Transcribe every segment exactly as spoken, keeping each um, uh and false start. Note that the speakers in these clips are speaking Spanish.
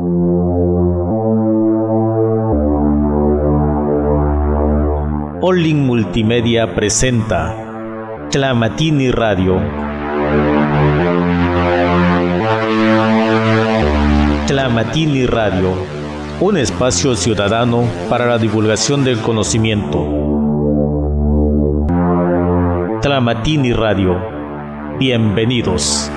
Olin Multimedia presenta Tlamatini Radio. Tlamatini Radio, un espacio ciudadano para la divulgación del conocimiento. Tlamatini Radio, bienvenidos.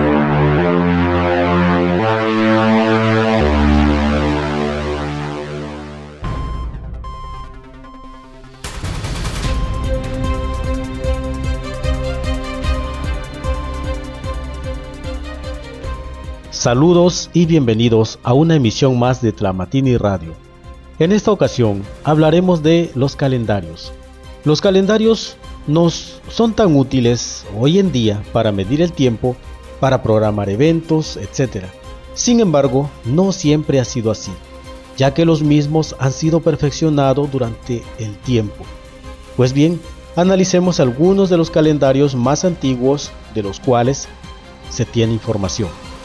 Saludos y bienvenidos a una emisión más de Tlamatini Radio. En esta ocasión hablaremos de los calendarios. Los calendarios nos son tan útiles hoy en día para medir el tiempo, para programar eventos, etcétera. Sin embargo, no siempre ha sido así, ya que los mismos han sido perfeccionados durante el tiempo. Pues bien, analicemos algunos de los calendarios más antiguos de los cuales se tiene información.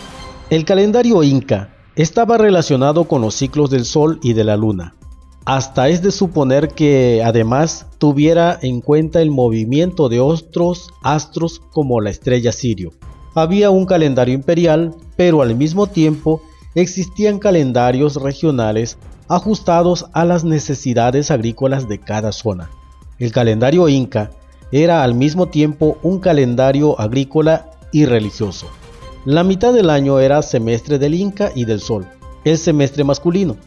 El calendario inca estaba relacionado con los ciclos del sol y de la luna. Hasta es de suponer que además tuviera en cuenta el movimiento de otros astros como la estrella Sirio. Había un calendario imperial, pero al mismo tiempo existían calendarios regionales ajustados a las necesidades agrícolas de cada zona. El calendario inca era al mismo tiempo un calendario agrícola y religioso. La mitad del año era semestre del Inca y del Sol, el semestre masculino.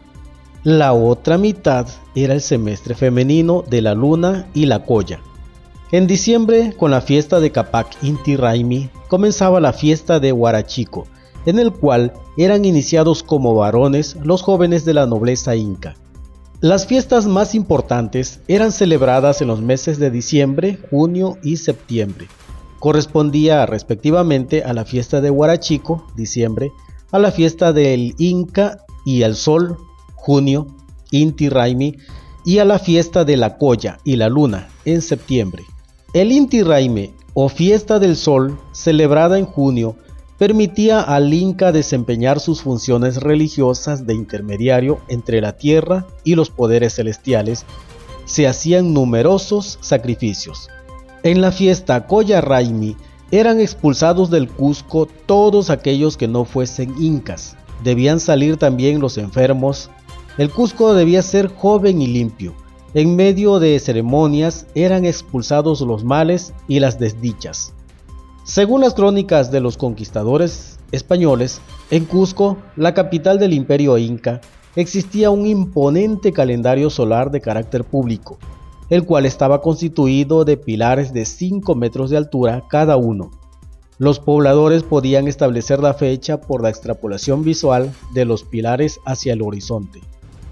La otra mitad era el semestre femenino de la Luna y la Colla. En diciembre, con la fiesta de Capac Inti Raymi, comenzaba la fiesta de Huarachico, en el cual eran iniciados como varones los jóvenes de la nobleza inca. Las fiestas más importantes eran celebradas en los meses de diciembre, junio y septiembre. Correspondía respectivamente a la fiesta de Huarachico, diciembre, a la fiesta del Inca y el Sol, junio, Inti Raymi, y a la fiesta de la Colla y la Luna, en septiembre. El Inti Raymi, o fiesta del Sol, celebrada en junio, permitía al Inca desempeñar sus funciones religiosas de intermediario entre la tierra y los poderes celestiales. Se hacían numerosos sacrificios. En la fiesta Colla Raymi eran expulsados del Cusco todos aquellos que no fuesen incas. Debían salir también los enfermos. El Cusco debía ser joven y limpio. En medio de ceremonias eran expulsados los males y las desdichas. Según las crónicas de los conquistadores españoles, en Cusco, la capital del imperio inca, existía un imponente calendario solar de carácter público, el cual estaba constituido de pilares de cinco metros de altura cada uno. Los pobladores podían establecer la fecha por la extrapolación visual de los pilares hacia el horizonte.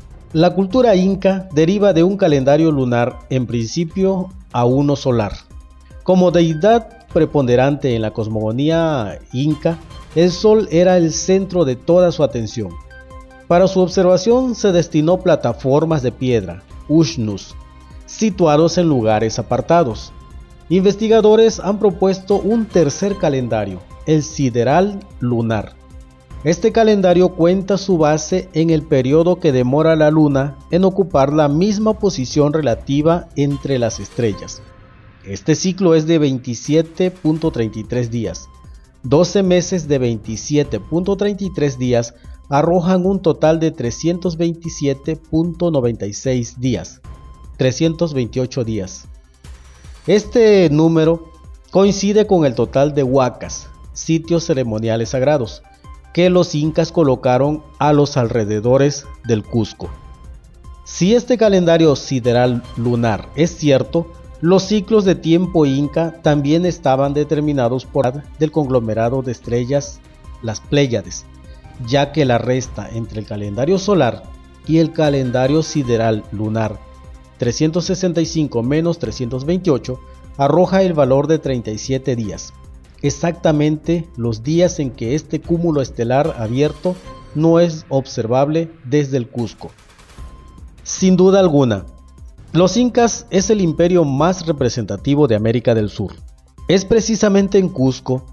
La cultura inca deriva de un calendario lunar, en principio a uno solar. Como deidad preponderante en la cosmogonía inca, el sol era el centro de toda su atención. Para su observación se destinó plataformas de piedra, ushnus, situados en lugares apartados. Investigadores han propuesto un tercer calendario, el sideral lunar. Este calendario cuenta su base en el periodo que demora la luna en ocupar la misma posición relativa entre las estrellas. Este ciclo es de veintisiete punto treinta y tres días. doce meses de veintisiete punto treinta y tres días arrojan un total de trescientos veintisiete punto noventa y seis días. trescientos veintiocho días. Este número coincide con el total de huacas, sitios ceremoniales sagrados, que los incas colocaron a los alrededores del Cusco. Si este calendario sideral lunar es cierto, los ciclos de tiempo inca también estaban determinados por el conglomerado de estrellas, las Pléyades, ya que la resta entre el calendario solar y el calendario sideral lunar, trescientos sesenta y cinco menos trescientos veintiocho, arroja el valor de treinta y siete días, exactamente los días en que este cúmulo estelar abierto no es observable desde el Cusco. Sin duda alguna, los incas es el imperio más representativo de América del Sur. Es precisamente en Cusco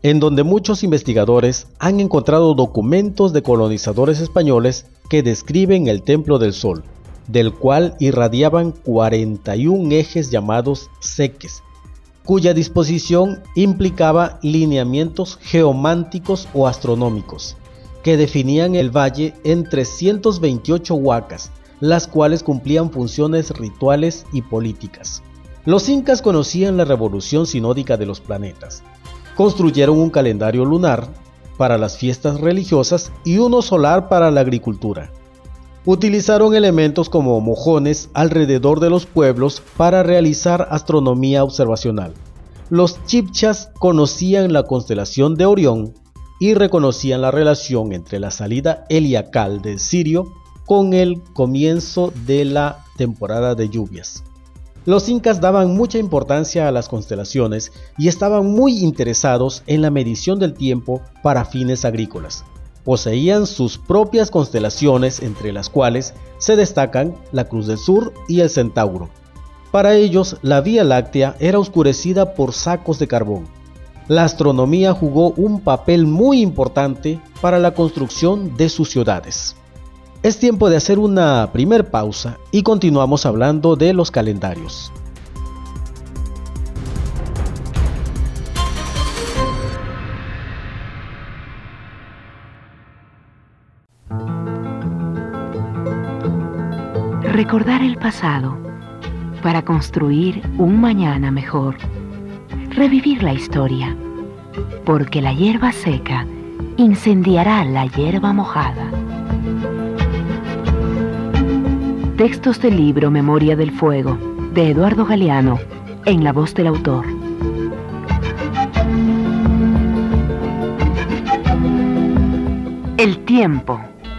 en donde muchos investigadores han encontrado documentos de colonizadores españoles que describen el Templo del Sol, del cual irradiaban cuarenta y un ejes llamados seques, cuya disposición implicaba lineamientos geománticos o astronómicos, que definían el valle en trescientas veintiocho huacas, las cuales cumplían funciones rituales y políticas. Los incas conocían la revolución sinódica de los planetas. Construyeron un calendario lunar para las fiestas religiosas y uno solar para la agricultura. Utilizaron elementos como mojones alrededor de los pueblos para realizar astronomía observacional. Los chibchas conocían la constelación de Orión y reconocían la relación entre la salida heliacal del Sirio con el comienzo de la temporada de lluvias. Los incas daban mucha importancia a las constelaciones y estaban muy interesados en la medición del tiempo para fines agrícolas. Poseían sus propias constelaciones, entre las cuales se destacan la Cruz del Sur y el Centauro. Para ellos, la Vía Láctea era oscurecida por sacos de carbón. La astronomía jugó un papel muy importante para la construcción de sus ciudades. Es tiempo de hacer una primer pausa y continuamos hablando de los calendarios. Recordar el pasado para construir un mañana mejor. Revivir la historia, porque la hierba seca incendiará la hierba mojada. Textos del libro Memoria del Fuego, de Eduardo Galeano, en la voz del autor. El tiempo.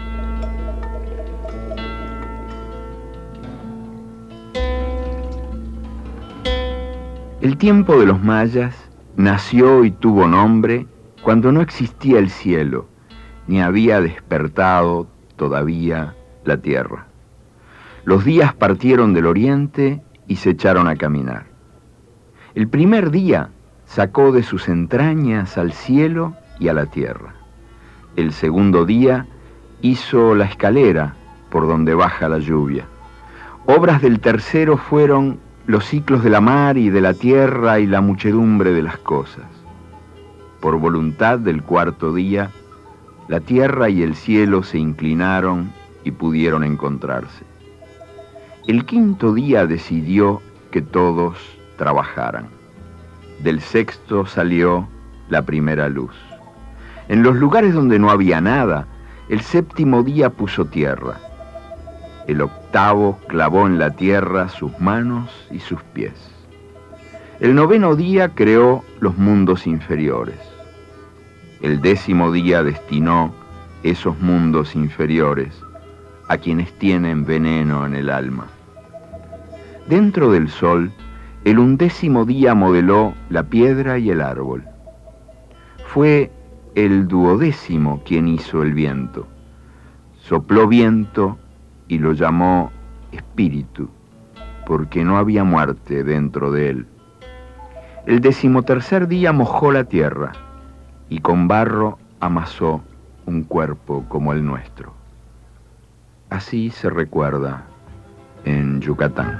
El tiempo de los mayas nació y tuvo nombre cuando no existía el cielo, ni había despertado todavía la tierra. Los días partieron del oriente y se echaron a caminar. El primer día sacó de sus entrañas al cielo y a la tierra. El segundo día hizo la escalera por donde baja la lluvia. Obras del tercero fueron los ciclos de la mar y de la tierra y la muchedumbre de las cosas. Por voluntad del cuarto día, la tierra y el cielo se inclinaron y pudieron encontrarse. El quinto día decidió que todos trabajaran. Del sexto salió la primera luz. En los lugares donde no había nada, el séptimo día puso tierra. El octavo clavó en la tierra sus manos y sus pies. El noveno día creó los mundos inferiores. El décimo día destinó esos mundos inferiores a quienes tienen veneno en el alma. Dentro del sol, el undécimo día modeló la piedra y el árbol. Fue el duodécimo quien hizo el viento. Sopló viento y lo llamó espíritu, porque no había muerte dentro de él. El decimotercer día mojó la tierra y con barro amasó un cuerpo como el nuestro. Así se recuerda en Yucatán.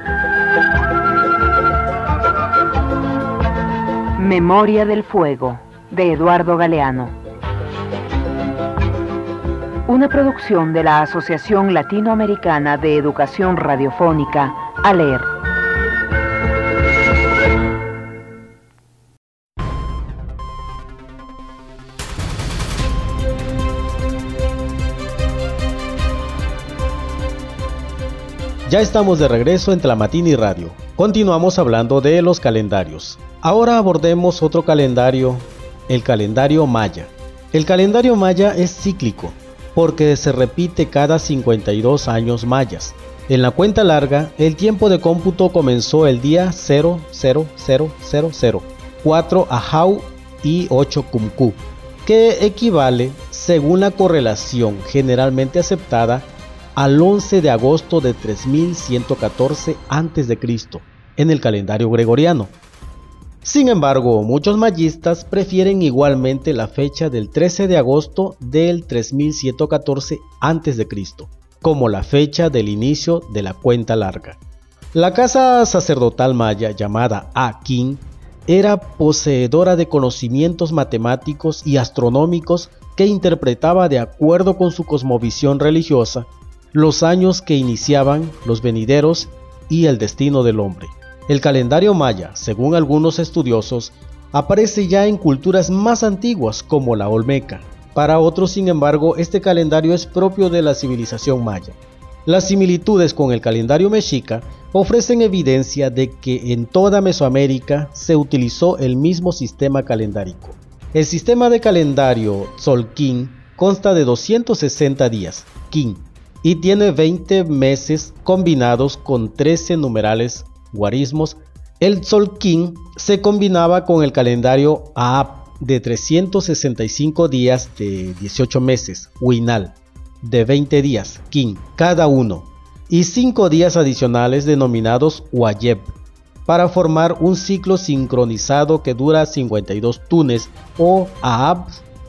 Memoria del Fuego, de Eduardo Galeano. Una producción de la Asociación Latinoamericana de Educación Radiofónica, ALER. Ya estamos de regreso en Tlamatini Radio. Continuamos hablando de los calendarios. Ahora abordemos otro calendario, el calendario maya. El calendario maya es cíclico, porque se repite cada cincuenta y dos años mayas. En la cuenta larga, el tiempo de cómputo comenzó el día cero cero cero cero cero, cuatro Ajau y ocho Cumcú, que equivale, según la correlación generalmente aceptada, al once de agosto de tres mil ciento catorce antes de Cristo en el calendario gregoriano. Sin embargo, muchos mayistas prefieren igualmente la fecha del trece de agosto del tres mil ciento catorce antes de Cristo, como la fecha del inicio de la cuenta larga. La casa sacerdotal maya llamada Akin era poseedora de conocimientos matemáticos y astronómicos que interpretaba de acuerdo con su cosmovisión religiosa los años que iniciaban los venideros y el destino del hombre. El calendario maya, según algunos estudiosos, aparece ya en culturas más antiguas como la olmeca. Para otros, sin embargo, este calendario es propio de la civilización maya. Las similitudes con el calendario mexica ofrecen evidencia de que en toda Mesoamérica se utilizó el mismo sistema calendárico. El sistema de calendario Tzolk'in consta de doscientos sesenta días, kin, y tiene veinte meses combinados con trece numerales guarismos. El Tzolk'in se combinaba con el calendario Aab de trescientos sesenta y cinco días de dieciocho meses, Huinal, de veinte días, kin, cada uno, y cinco días adicionales denominados Wayeb, para formar un ciclo sincronizado que dura cincuenta y dos tunes o Aab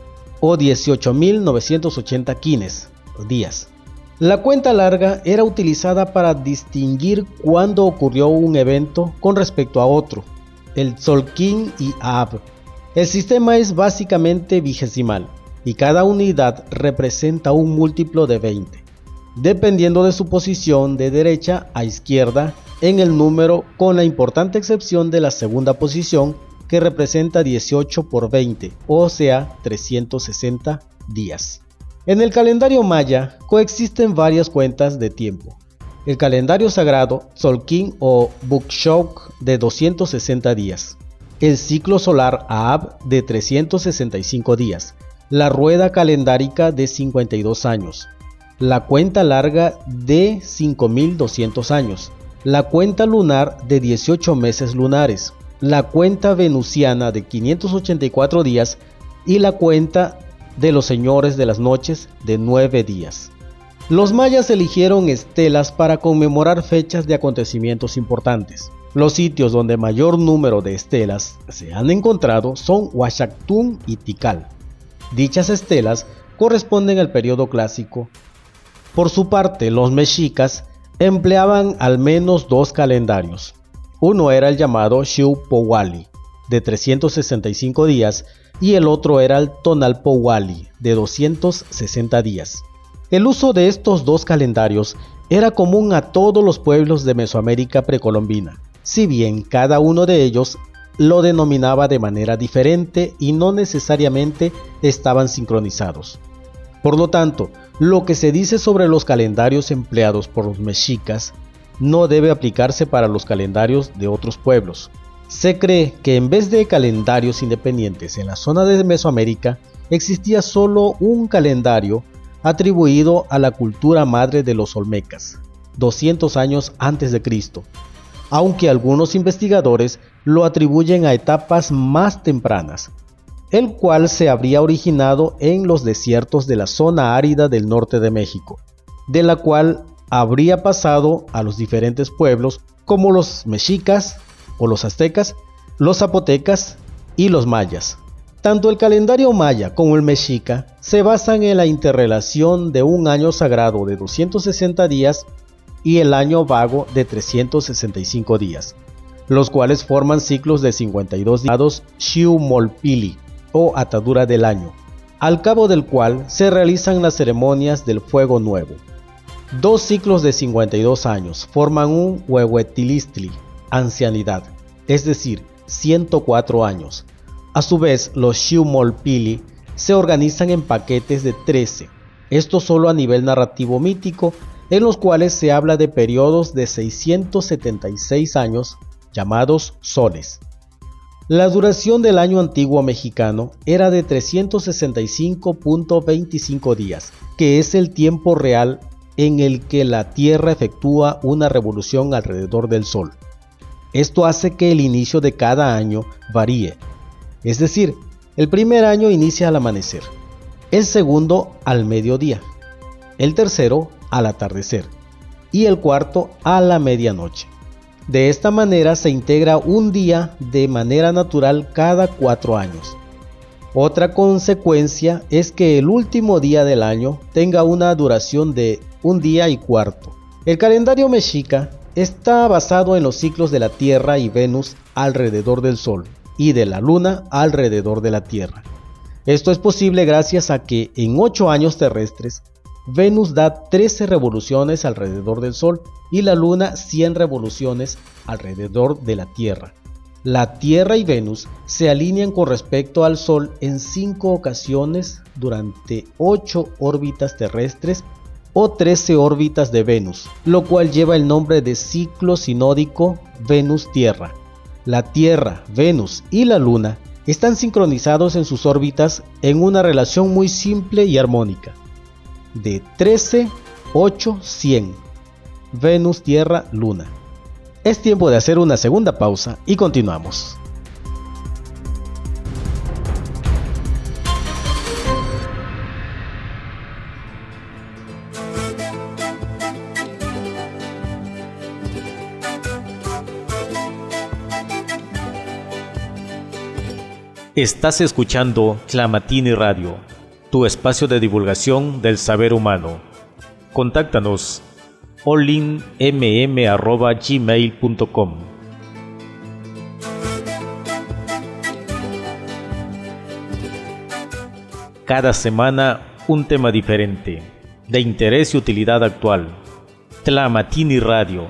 o dieciocho mil novecientos ochenta kines, días. La cuenta larga era utilizada para distinguir cuándo ocurrió un evento con respecto a otro, el Tzolk'in y Aab. El sistema es básicamente vigesimal y cada unidad representa un múltiplo de veinte, dependiendo de su posición de derecha a izquierda en el número, con la importante excepción de la segunda posición que representa dieciocho por veinte, o sea, trescientos sesenta días. En el calendario maya coexisten varias cuentas de tiempo. El calendario sagrado Tzolk'in o Bukshok de doscientos sesenta días, el ciclo solar Aab de trescientos sesenta y cinco días, la rueda calendárica de cincuenta y dos años, la cuenta larga de cinco mil doscientos años, la cuenta lunar de dieciocho meses lunares, la cuenta venusiana de quinientos ochenta y cuatro días y la cuenta de los señores de las noches de nueve días. Los mayas eligieron estelas para conmemorar fechas de acontecimientos importantes. Los sitios donde mayor número de estelas se han encontrado son Uaxactún y Tikal. Dichas estelas corresponden al periodo clásico. Por su parte, los mexicas empleaban al menos dos calendarios. Uno era el llamado Xiuhpohualli, de trescientos sesenta y cinco días, y el otro era el Tonalpohualli, de doscientos sesenta días. El uso de estos dos calendarios era común a todos los pueblos de Mesoamérica precolombina, si bien cada uno de ellos lo denominaba de manera diferente y no necesariamente estaban sincronizados. Por lo tanto, lo que se dice sobre los calendarios empleados por los mexicas no debe aplicarse para los calendarios de otros pueblos. Se cree que en vez de calendarios independientes en la zona de Mesoamérica, existía solo un calendario atribuido a la cultura madre de los olmecas, doscientos años antes de Cristo, aunque algunos investigadores lo atribuyen a etapas más tempranas, el cual se habría originado en los desiertos de la zona árida del norte de México, de la cual habría pasado a los diferentes pueblos como los mexicas o los aztecas, los zapotecas y los mayas. Tanto el calendario maya como el mexica se basan en la interrelación de un año sagrado de doscientos sesenta días y el año vago de trescientos sesenta y cinco días, los cuales forman ciclos de cincuenta y dos días Xiuhmolpili o atadura del año, al cabo del cual se realizan las ceremonias del fuego nuevo. Dos ciclos de cincuenta y dos años forman un Huehuetilistli, ancianidad, es decir, ciento cuatro años. A su vez, los Xiuhmolpili se organizan en paquetes de trece, esto solo a nivel narrativo mítico, en los cuales se habla de periodos de seiscientos setenta y seis años, llamados soles. La duración del año antiguo mexicano era de trescientos sesenta y cinco punto veinticinco días, que es el tiempo real en el que la Tierra efectúa una revolución alrededor del Sol. Esto hace que el inicio de cada año varíe, es decir, el primer año inicia al amanecer, el segundo al mediodía, el tercero al atardecer y el cuarto a la medianoche. De esta manera se integra un día de manera natural cada cuatro años. Otra consecuencia es que el último día del año tenga una duración de un día y cuarto. El calendario mexica está basado en los ciclos de la Tierra y Venus alrededor del Sol y de la Luna alrededor de la Tierra. Esto es posible gracias a que en ocho años terrestres, Venus da trece revoluciones alrededor del Sol y la Luna cien revoluciones alrededor de la Tierra. La Tierra y Venus se alinean con respecto al Sol en cinco ocasiones durante ocho órbitas terrestres o trece órbitas de Venus, lo cual lleva el nombre de ciclo sinódico Venus-Tierra. La Tierra, Venus y la Luna están sincronizados en sus órbitas en una relación muy simple y armónica, de trece, ocho, cien, Venus, Tierra, Luna. Es tiempo de hacer una segunda pausa y continuamos. Estás escuchando Tlamatini Radio, tu espacio de divulgación del saber humano. Contáctanos olin m m arroba gmail punto com. Cada semana un tema diferente, de interés y utilidad actual. Tlamatini Radio.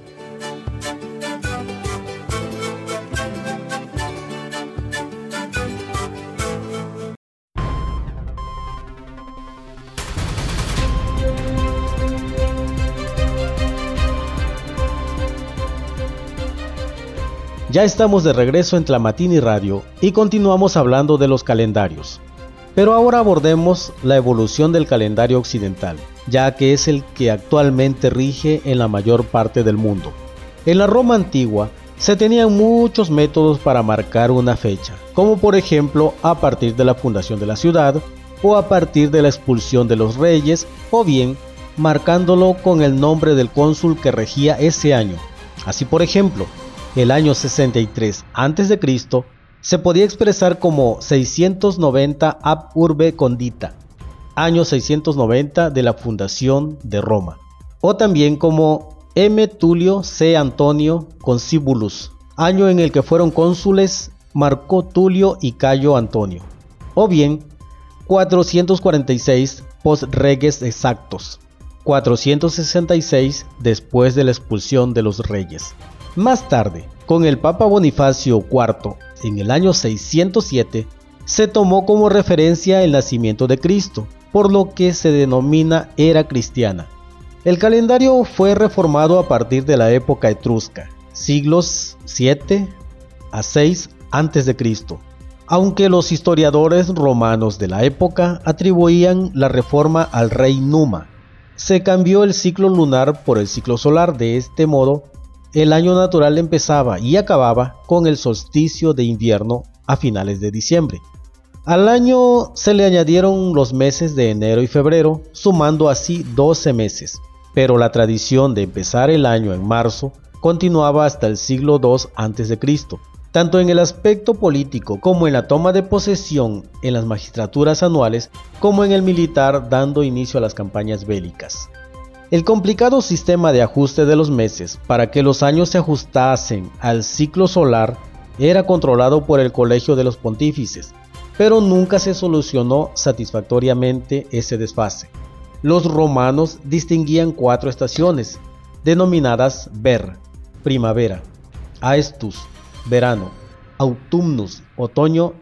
Ya estamos de regreso en Tlamatini Radio y continuamos hablando de los calendarios. Pero ahora abordemos la evolución del calendario occidental, ya que es el que actualmente rige en la mayor parte del mundo. En la Roma antigua se tenían muchos métodos para marcar una fecha, como por ejemplo a partir de la fundación de la ciudad, o a partir de la expulsión de los reyes, o bien marcándolo con el nombre del cónsul que regía ese año. Así por ejemplo, el año sesenta y tres antes de Cristo se podía expresar como seiscientos noventa ab urbe condita, año seiscientos noventa de la fundación de Roma, o también como M. Tulio C. Antonio Concibulus, año en el que fueron cónsules Marco Tulio y Cayo Antonio, o bien cuatrocientos cuarenta y seis post reges exactos, cuatrocientos sesenta y seis después de la expulsión de los reyes. Más tarde, con el Papa Bonifacio cuarto, en el año seiscientos siete, se tomó como referencia el nacimiento de Cristo, por lo que se denomina era cristiana. El calendario fue reformado a partir de la época etrusca, siglos siete a seis antes de Cristo, aunque los historiadores romanos de la época atribuían la reforma al rey Numa. Se cambió el ciclo lunar por el ciclo solar. De este modo, el año natural empezaba y acababa con el solsticio de invierno a finales de diciembre. Al año se le añadieron los meses de enero y febrero, sumando así doce meses, pero la tradición de empezar el año en marzo continuaba hasta el siglo segundo antes de Cristo, tanto en el aspecto político como en la toma de posesión en las magistraturas anuales, como en el militar, dando inicio a las campañas bélicas. El complicado sistema de ajuste de los meses para que los años se ajustasen al ciclo solar era controlado por el Colegio de los Pontífices, pero nunca se solucionó satisfactoriamente ese desfase. Los romanos distinguían cuatro estaciones, denominadas ver, primavera, aestus, verano, autumnus, otoño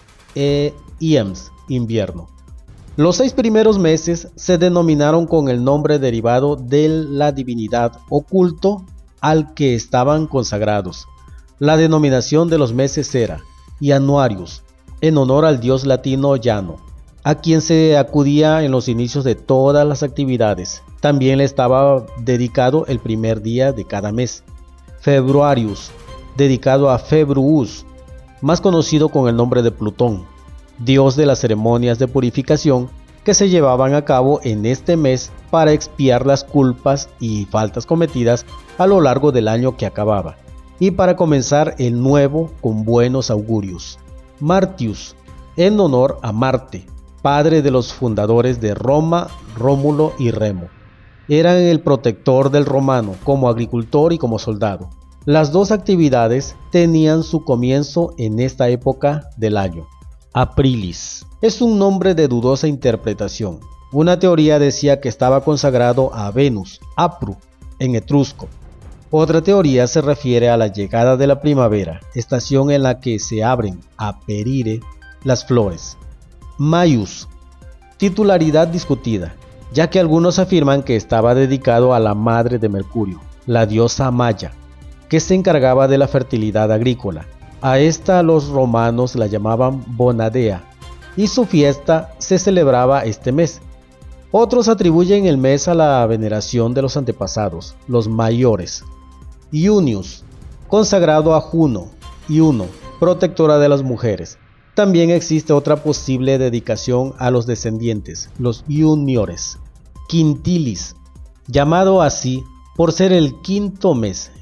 e iems, invierno. Los seis primeros meses se denominaron con el nombre derivado de la divinidad o culto al que estaban consagrados. La denominación de los meses era Januarius, en honor al dios latino Jano, a quien se acudía en los inicios de todas las actividades. También le estaba dedicado el primer día de cada mes. Februarius, dedicado a Februus, más conocido con el nombre de Plutón, dios de las ceremonias de purificación, que se llevaban a cabo en este mes para expiar las culpas y faltas cometidas a lo largo del año que acababa, y para comenzar el nuevo con buenos augurios. Martius, en honor a Marte, padre de los fundadores de Roma, Rómulo y Remo. Era el protector del romano como agricultor y como soldado. Las dos actividades tenían su comienzo en esta época del año. Aprilis es un nombre de dudosa interpretación. Una teoría decía que estaba consagrado a Venus, Apru, en etrusco. Otra teoría se refiere a la llegada de la primavera, estación en la que se abren, aperire, las flores. Maius, titularidad discutida, ya que algunos afirman que estaba dedicado a la madre de Mercurio, la diosa Maya, que se encargaba de la fertilidad agrícola. A esta los romanos la llamaban Bonadea, y su fiesta se celebraba este mes. Otros atribuyen el mes a la veneración de los antepasados, los mayores. Iunius, consagrado a Juno, Iuno, protectora de las mujeres. También existe otra posible dedicación a los descendientes, los Iuniores. Quintilis, llamado así por ser el quinto mes.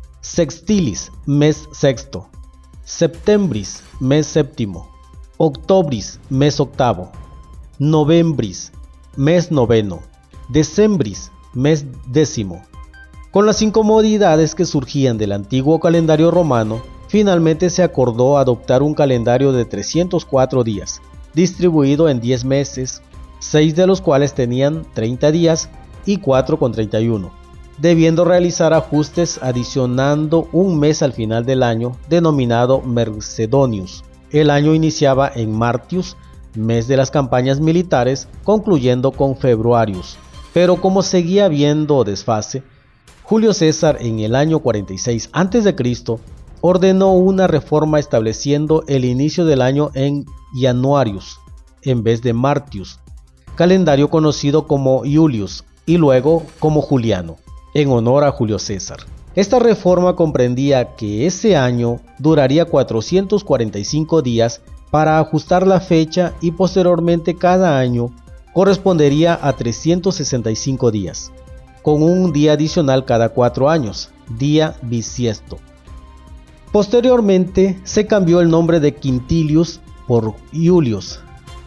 Sextilis, mes sexto. Septembris, mes séptimo. Octobris, mes octavo. Novembris, mes noveno. Decembris, mes décimo. Con las incomodidades que surgían del antiguo calendario romano, finalmente se acordó adoptar un calendario de trescientos cuatro días, distribuido en diez meses, seis de los cuales tenían treinta días y cuatro con treinta y uno, debiendo realizar ajustes adicionando un mes al final del año, denominado Mercedonius. El año iniciaba en Martius, mes de las campañas militares, concluyendo con Februarius, pero como seguía habiendo desfase, Julio César en el año cuarenta y seis antes de Cristo ordenó una reforma estableciendo el inicio del año en Januarius en vez de Martius, calendario conocido como Iulius y luego como Juliano, en honor a Julio César. Esta reforma comprendía que ese año duraría cuatrocientos cuarenta y cinco días para ajustar la fecha y posteriormente cada año correspondería a trescientos sesenta y cinco días, con un día adicional cada cuatro años, día bisiesto. Posteriormente se cambió el nombre de Quintilius por Iulius,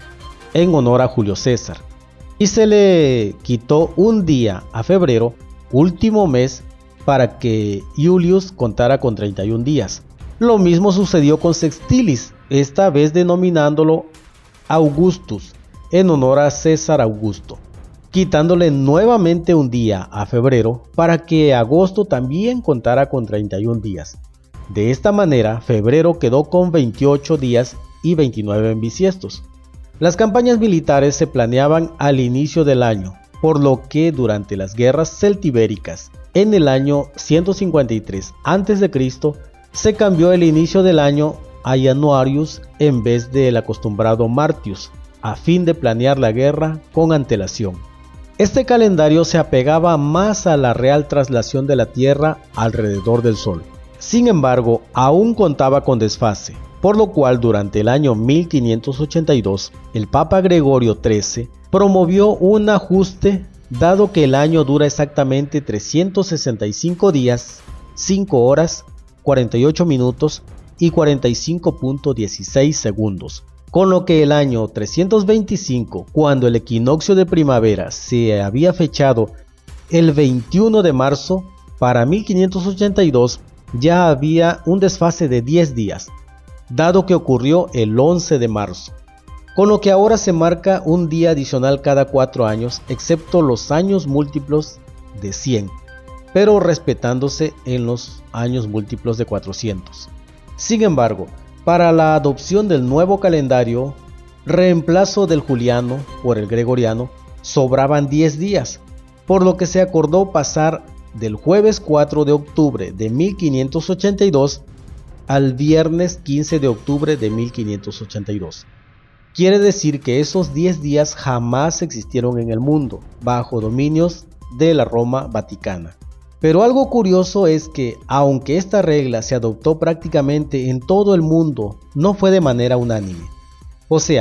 en honor a Julio César, y se le quitó un día a febrero, último mes, para que Iulius contara con treinta y un días. Lo mismo sucedió con Sextilis, esta vez denominándolo Augustus, en honor a César Augusto, quitándole nuevamente un día a febrero para que agosto también contara con treinta y un días. De esta manera, febrero quedó con veintiocho días y veintinueve en bisiestos. Las campañas militares se planeaban al inicio del año, por lo que durante las guerras celtibéricas, en el año ciento cincuenta y tres antes de Cristo, se cambió el inicio del año a Januarius en vez del acostumbrado Martius, a fin de planear la guerra con antelación. Este calendario se apegaba más a la real traslación de la Tierra alrededor del Sol. Sin embargo, aún contaba con desfase, por lo cual durante el año mil quinientos ochenta y dos, el Papa Gregorio trece promovió un ajuste, dado que el año dura exactamente trescientos sesenta y cinco días, cinco horas, cuarenta y ocho minutos y cuarenta y cinco punto dieciséis segundos, con lo que el año trescientos veinticinco, cuando el equinoccio de primavera se había fechado el veintiuno de marzo, para mil quinientos ochenta y dos ya había un desfase de diez días, dado que ocurrió el once de marzo, con lo que ahora se marca un día adicional cada cuatro años, excepto los años múltiplos de cien, pero respetándose en los años múltiplos de cuatrocientos. Sin embargo, para la adopción del nuevo calendario, reemplazo del juliano por el gregoriano, sobraban diez días, por lo que se acordó pasar del jueves cuatro de octubre de mil quinientos ochenta y dos al viernes quince de octubre de mil quinientos ochenta y dos. Quiere decir que esos diez días jamás existieron en el mundo, bajo dominios de la Roma Vaticana. Pero algo curioso es que, aunque esta regla se adoptó prácticamente en todo el mundo, no fue de manera unánime. O sea,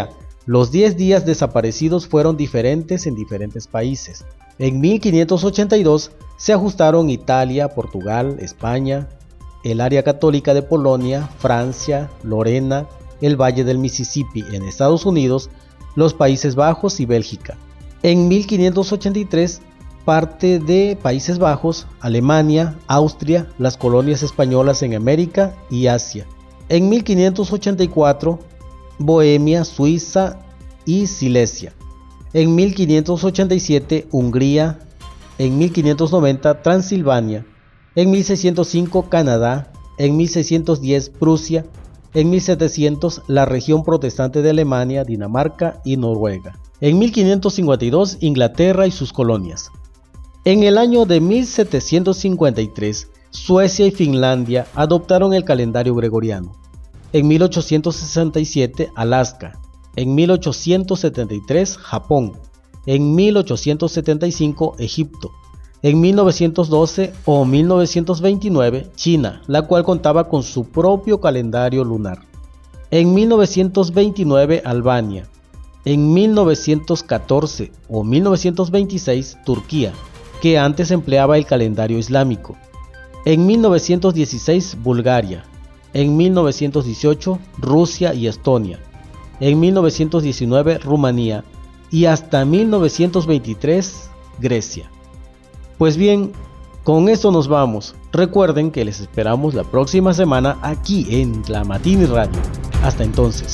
Los diez días desaparecidos fueron diferentes en diferentes países. En mil quinientos ochenta y dos se ajustaron Italia, Portugal, España, el área católica de Polonia, Francia, Lorena, el Valle del Mississippi en Estados Unidos, los Países Bajos y Bélgica. En mil quinientos ochenta y tres, parte de Países Bajos, Alemania, Austria, las colonias españolas en América y Asia. En mil quinientos ochenta y cuatro, Bohemia, Suiza y Silesia. En mil quinientos ochenta y siete, Hungría. En mil quinientos noventa, Transilvania. En mil seiscientos cinco, Canadá. En mil seiscientos diez, Prusia. En mil setecientos, la región protestante de Alemania, Dinamarca y Noruega. En mil quinientos cincuenta y dos, Inglaterra y sus colonias. En el año de mil setecientos cincuenta y tres, Suecia y Finlandia adoptaron el calendario gregoriano. En mil ochocientos sesenta y siete, Alaska. En mil ochocientos setenta y tres, Japón. En mil ochocientos setenta y cinco, Egipto. En mil novecientos doce o mil novecientos veintinueve, China, la cual contaba con su propio calendario lunar. En mil novecientos veintinueve, Albania. En mil novecientos catorce o mil novecientos veintiséis, Turquía, que antes empleaba el calendario islámico. En mil novecientos dieciséis, Bulgaria. En mil novecientos dieciocho, Rusia y Estonia. En mil novecientos diecinueve, Rumanía. Y hasta mil novecientos veintitrés, Grecia. Pues bien, con esto nos vamos. Recuerden que les esperamos la próxima semana aquí en Tlamatini Radio. Hasta entonces.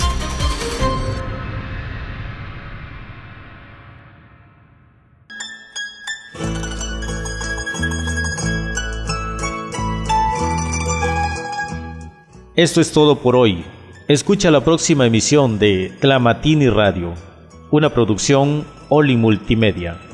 Esto es todo por hoy. Escucha la próxima emisión de Tlamatini Radio, una producción Oli Multimedia.